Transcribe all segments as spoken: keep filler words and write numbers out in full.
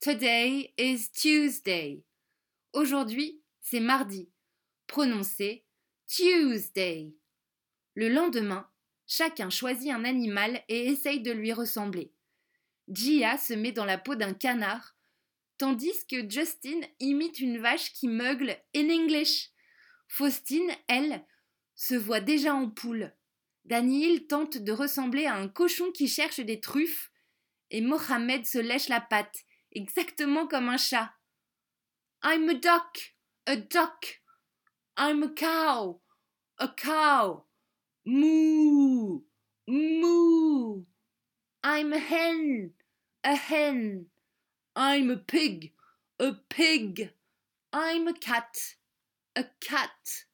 Today is Tuesday. Aujourd'hui, c'est mardi. Prononcez Tuesday. Le lendemain, chacun choisit un animal et essaye de lui ressembler. Gia se met dans la peau d'un canard, tandis que Justin imite une vache qui meugle in English. Faustine, elle, se voit déjà en poule. Daniel tente de ressembler à un cochon qui cherche des truffes et Mohamed se lèche la patte, exactement comme un chat. I'm a duck, a duck. I'm a cow, a cow. Moo, moo. I'm a hen, a hen. I'm a pig, a pig. I'm a cat, a cat.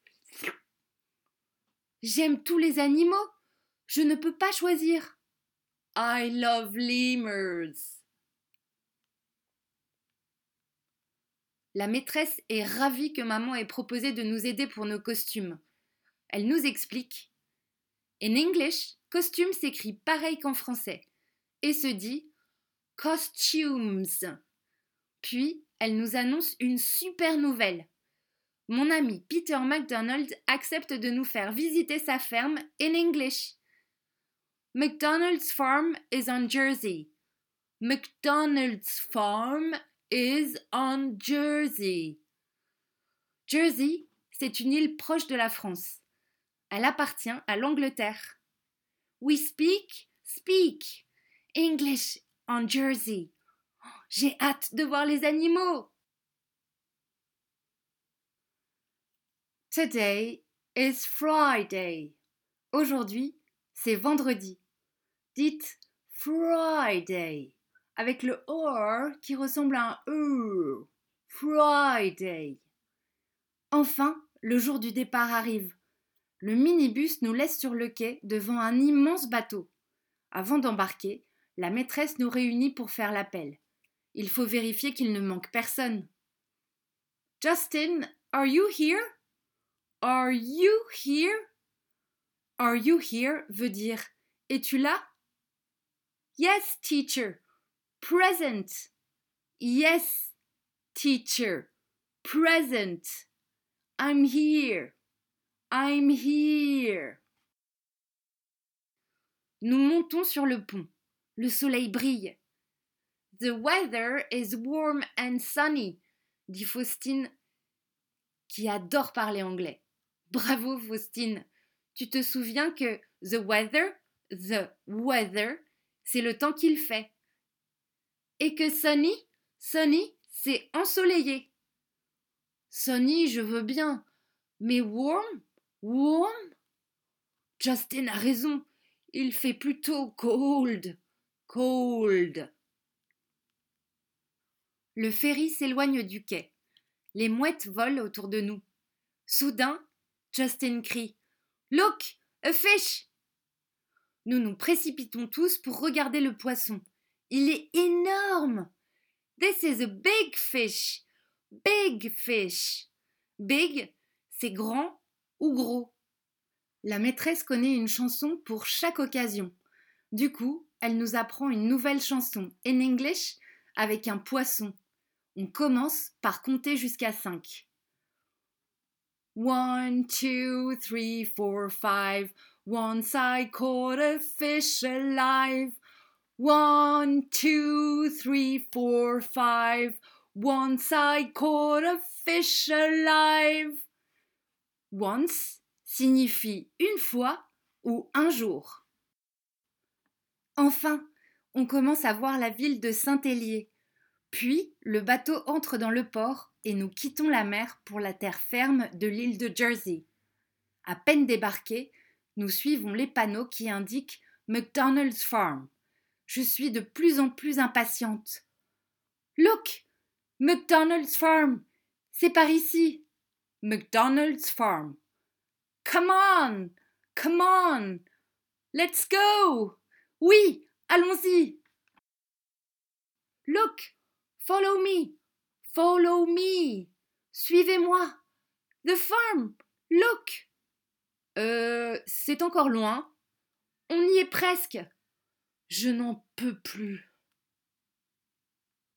J'aime tous les animaux. Je ne peux pas choisir. I love lemurs. La maîtresse est ravie que maman ait proposé de nous aider pour nos costumes. Elle nous explique. In English, costume s'écrit pareil qu'en français et se dit costumes. Puis, elle nous annonce une super nouvelle. Mon ami Peter McDonald accepte de nous faire visiter sa ferme in English. McDonald's farm is on Jersey. McDonald's farm is on Jersey. Jersey, c'est une île proche de la France. Elle appartient à l'Angleterre. We speak, speak English on Jersey. J'ai hâte de voir les animaux. Today is Friday. Aujourd'hui, c'est vendredi. Dites Friday avec le or qui ressemble à un E. Friday. Enfin, le jour du départ arrive. Le minibus nous laisse sur le quai devant un immense bateau. Avant d'embarquer, la maîtresse nous réunit pour faire l'appel. Il faut vérifier qu'il ne manque personne. Justin, are you here? Are you here? Are you here veut dire es-tu là? Yes, teacher. Present. Yes, teacher. Present. I'm here. I'm here. Nous montons sur le pont. Le soleil brille. The weather is warm and sunny, dit Faustine, qui adore parler anglais. Bravo, Faustine. Tu te souviens que the weather, the weather, c'est le temps qu'il fait. Et que sunny, sunny, c'est ensoleillé. Sunny, je veux bien. Mais warm, warm? Justin a raison. Il fait plutôt cold, cold. Le ferry s'éloigne du quai. Les mouettes volent autour de nous. Soudain, Justin crie « Look, a fish !» Nous nous précipitons tous pour regarder le poisson. Il est énorme. This is a big fish. Big fish. Big, c'est grand ou gros. La maîtresse connaît une chanson pour chaque occasion. Du coup, elle nous apprend une nouvelle chanson in English avec un poisson. On commence par compter jusqu'à cinq. One, two, three, four, five. Once I caught a fish alive. One, two, three, four, five. Once I caught a fish alive. Once signifie une fois ou un jour. Enfin, on commence à voir la ville de Saint-Hélier. Puis, le bateau entre dans le port et nous quittons la mer pour la terre ferme de l'île de Jersey. À peine débarqués, nous suivons les panneaux qui indiquent McDonald's Farm. Je suis de plus en plus impatiente. Look! McDonald's Farm! C'est par ici! McDonald's Farm. Come on! Come on! Let's go! Oui, allons-y! Look! Follow me! Follow me! Suivez-moi! The farm! Look! Euh, c'est encore loin. On y est presque. Je n'en peux plus.